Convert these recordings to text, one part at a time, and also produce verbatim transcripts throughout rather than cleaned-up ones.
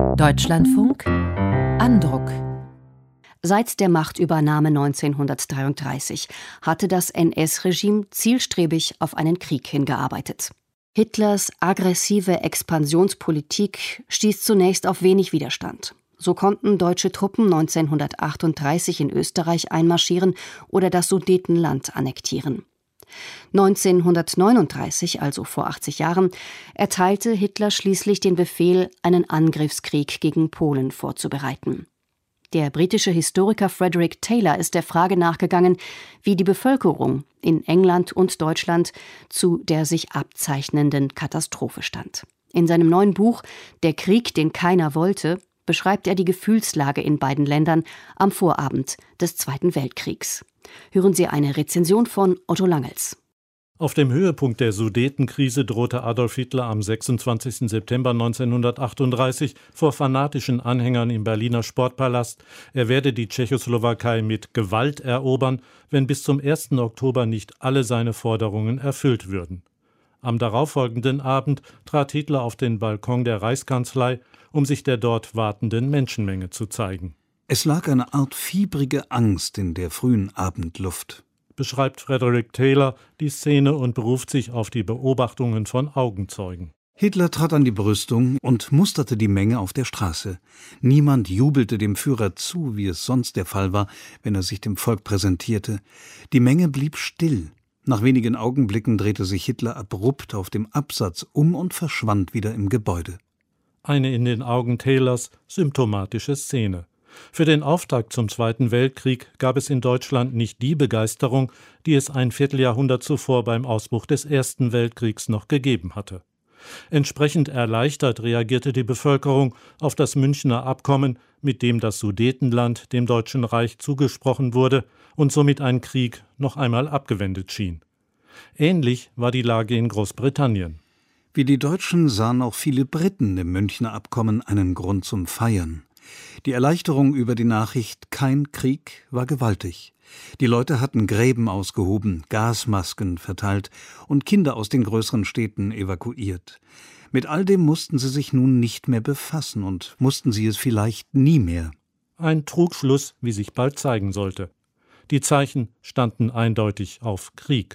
Deutschlandfunk Andruck. Seit der Machtübernahme neunzehnhundertdreiunddreißig hatte das N S-Regime zielstrebig auf einen Krieg hingearbeitet. Hitlers aggressive Expansionspolitik stieß zunächst auf wenig Widerstand. So konnten deutsche Truppen neunzehnhundertachtunddreißig in Österreich einmarschieren oder das Sudetenland annektieren. neunzehnhundertneununddreißig, also vor achtzig Jahren, erteilte Hitler schließlich den Befehl, einen Angriffskrieg gegen Polen vorzubereiten. Der britische Historiker Frederick Taylor ist der Frage nachgegangen, wie die Bevölkerung in England und Deutschland zu der sich abzeichnenden Katastrophe stand. In seinem neuen Buch »Der Krieg, den keiner wollte« beschreibt er die Gefühlslage in beiden Ländern am Vorabend des Zweiten Weltkriegs. Hören Sie eine Rezension von Otto Langels. Auf dem Höhepunkt der Sudetenkrise drohte Adolf Hitler am sechsundzwanzigsten September neunzehnhundertachtunddreißig vor fanatischen Anhängern im Berliner Sportpalast, er werde die Tschechoslowakei mit Gewalt erobern, wenn bis zum ersten Oktober nicht alle seine Forderungen erfüllt würden. Am darauffolgenden Abend trat Hitler auf den Balkon der Reichskanzlei, um sich der dort wartenden Menschenmenge zu zeigen. Es lag eine Art fiebrige Angst in der frühen Abendluft, beschreibt Frederick Taylor die Szene und beruft sich auf die Beobachtungen von Augenzeugen. Hitler trat an die Brüstung und musterte die Menge auf der Straße. Niemand jubelte dem Führer zu, wie es sonst der Fall war, wenn er sich dem Volk präsentierte. Die Menge blieb still. Nach wenigen Augenblicken drehte sich Hitler abrupt auf dem Absatz um und verschwand wieder im Gebäude. Eine in den Augen Taylors symptomatische Szene. Für den Auftakt zum Zweiten Weltkrieg gab es in Deutschland nicht die Begeisterung, die es ein Vierteljahrhundert zuvor beim Ausbruch des Ersten Weltkriegs noch gegeben hatte. Entsprechend erleichtert reagierte die Bevölkerung auf das Münchner Abkommen, mit dem das Sudetenland dem Deutschen Reich zugesprochen wurde und somit ein Krieg noch einmal abgewendet schien. Ähnlich war die Lage in Großbritannien. Wie die Deutschen sahen auch viele Briten im Münchner Abkommen einen Grund zum Feiern. Die Erleichterung über die Nachricht »Kein Krieg« war gewaltig. Die Leute hatten Gräben ausgehoben, Gasmasken verteilt und Kinder aus den größeren Städten evakuiert. Mit all dem mussten sie sich nun nicht mehr befassen und mussten sie es vielleicht nie mehr. Ein Trugschluss, wie sich bald zeigen sollte. Die Zeichen standen eindeutig auf Krieg.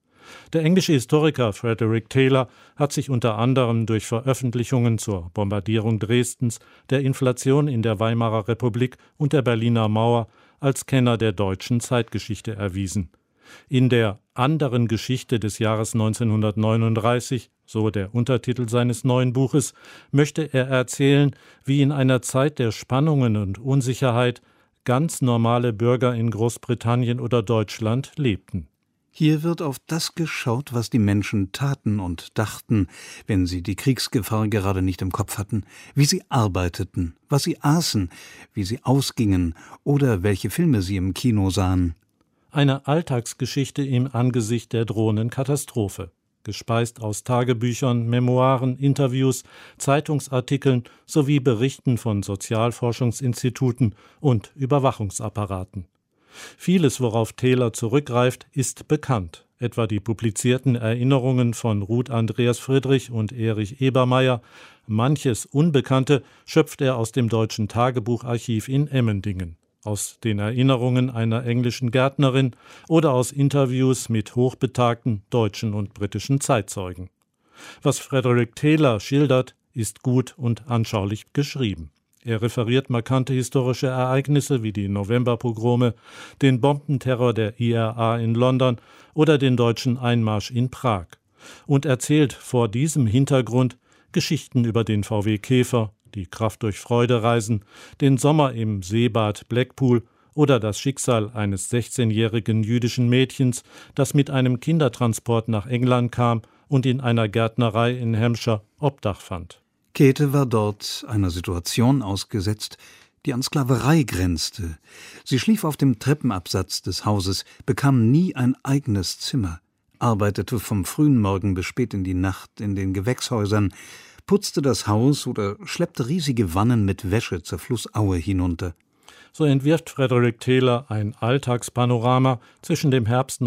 Der englische Historiker Frederick Taylor hat sich unter anderem durch Veröffentlichungen zur Bombardierung Dresdens, der Inflation in der Weimarer Republik und der Berliner Mauer als Kenner der deutschen Zeitgeschichte erwiesen. In der »Anderen Geschichte des Jahres neunzehnhundertneununddreißig«, so der Untertitel seines neuen Buches, möchte er erzählen, wie in einer Zeit der Spannungen und Unsicherheit ganz normale Bürger in Großbritannien oder Deutschland lebten. Hier wird auf das geschaut, was die Menschen taten und dachten, wenn sie die Kriegsgefahr gerade nicht im Kopf hatten, wie sie arbeiteten, was sie aßen, wie sie ausgingen oder welche Filme sie im Kino sahen. Eine Alltagsgeschichte im Angesicht der drohenden Katastrophe, gespeist aus Tagebüchern, Memoiren, Interviews, Zeitungsartikeln sowie Berichten von Sozialforschungsinstituten und Überwachungsapparaten. Vieles, worauf Taylor zurückgreift, ist bekannt, etwa die publizierten Erinnerungen von Ruth Andreas Friedrich und Erich Ebermeier. Manches Unbekannte schöpft er aus dem Deutschen Tagebucharchiv in Emmendingen, aus den Erinnerungen einer englischen Gärtnerin oder aus Interviews mit hochbetagten deutschen und britischen Zeitzeugen. Was Frederick Taylor schildert, ist gut und anschaulich geschrieben. Er referiert markante historische Ereignisse wie die Novemberpogrome, den Bombenterror der I R A in London oder den deutschen Einmarsch in Prag und erzählt vor diesem Hintergrund Geschichten über den V W Käfer, die Kraft durch Freude reisen, den Sommer im Seebad Blackpool oder das Schicksal eines sechzehnjährigen jüdischen Mädchens, das mit einem Kindertransport nach England kam und in einer Gärtnerei in Hampshire Obdach fand. Käthe war dort einer Situation ausgesetzt, die an Sklaverei grenzte. Sie schlief auf dem Treppenabsatz des Hauses, bekam nie ein eigenes Zimmer, arbeitete vom frühen Morgen bis spät in die Nacht in den Gewächshäusern, putzte das Haus oder schleppte riesige Wannen mit Wäsche zur Flussaue hinunter. So entwirft Frederick Taylor ein Alltagspanorama zwischen dem Herbst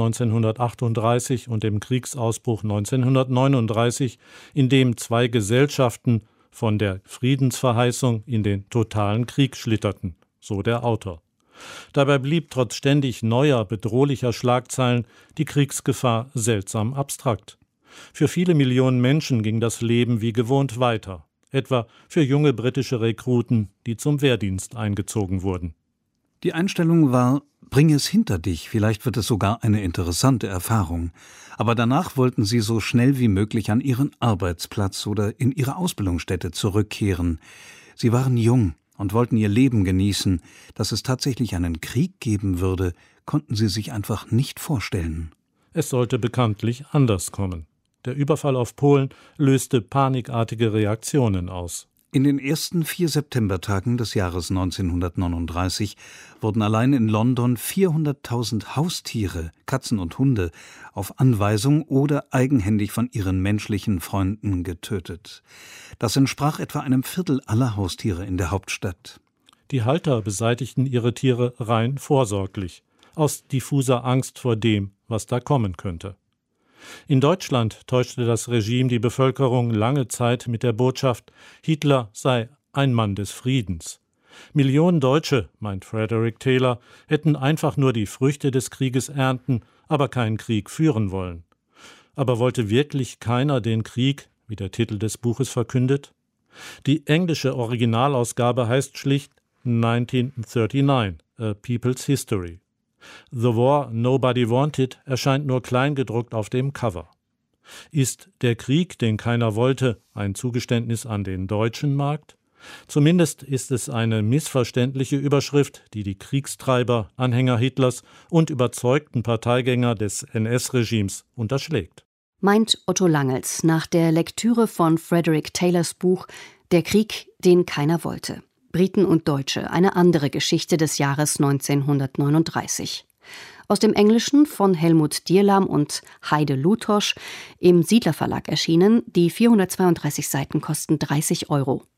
neunzehnhundertachtunddreißig und dem Kriegsausbruch neunzehnhundertneununddreißig, in dem zwei Gesellschaften, von der Friedensverheißung in den totalen Krieg schlitterten, so der Autor. Dabei blieb trotz ständig neuer, bedrohlicher Schlagzeilen die Kriegsgefahr seltsam abstrakt. Für viele Millionen Menschen ging das Leben wie gewohnt weiter, etwa für junge britische Rekruten, die zum Wehrdienst eingezogen wurden. Die Einstellung war: Bring es hinter dich, vielleicht wird es sogar eine interessante Erfahrung. Aber danach wollten sie so schnell wie möglich an ihren Arbeitsplatz oder in ihre Ausbildungsstätte zurückkehren. Sie waren jung und wollten ihr Leben genießen. Dass es tatsächlich einen Krieg geben würde, konnten sie sich einfach nicht vorstellen. Es sollte bekanntlich anders kommen. Der Überfall auf Polen löste panikartige Reaktionen aus. In den ersten vier Septembertagen des Jahres neunzehnhundertneununddreißig wurden allein in London vierhunderttausend Haustiere, Katzen und Hunde, auf Anweisung oder eigenhändig von ihren menschlichen Freunden getötet. Das entsprach etwa einem Viertel aller Haustiere in der Hauptstadt. Die Halter beseitigten ihre Tiere rein vorsorglich, aus diffuser Angst vor dem, was da kommen könnte. In Deutschland täuschte das Regime die Bevölkerung lange Zeit mit der Botschaft, Hitler sei ein Mann des Friedens. Millionen Deutsche, meint Frederick Taylor, hätten einfach nur die Früchte des Krieges ernten, aber keinen Krieg führen wollen. Aber wollte wirklich keiner den Krieg, wie der Titel des Buches verkündet? Die englische Originalausgabe heißt schlicht neunzehnhundertneununddreißig, A People's History. The War Nobody Wanted erscheint nur kleingedruckt auf dem Cover. Ist der Krieg, den keiner wollte, ein Zugeständnis an den deutschen Markt? Zumindest ist es eine missverständliche Überschrift, die die Kriegstreiber, Anhänger Hitlers und überzeugten Parteigänger des N S-Regimes unterschlägt. Meint Otto Langels nach der Lektüre von Frederick Taylors Buch »Der Krieg, den keiner wollte«. Briten und Deutsche, eine andere Geschichte des Jahres neunzehnhundertneununddreißig. Aus dem Englischen von Helmut Dierlam und Heide Lutosch, im Siedler Verlag erschienen. Die vierhundertzweiunddreißig Seiten kosten dreißig Euro.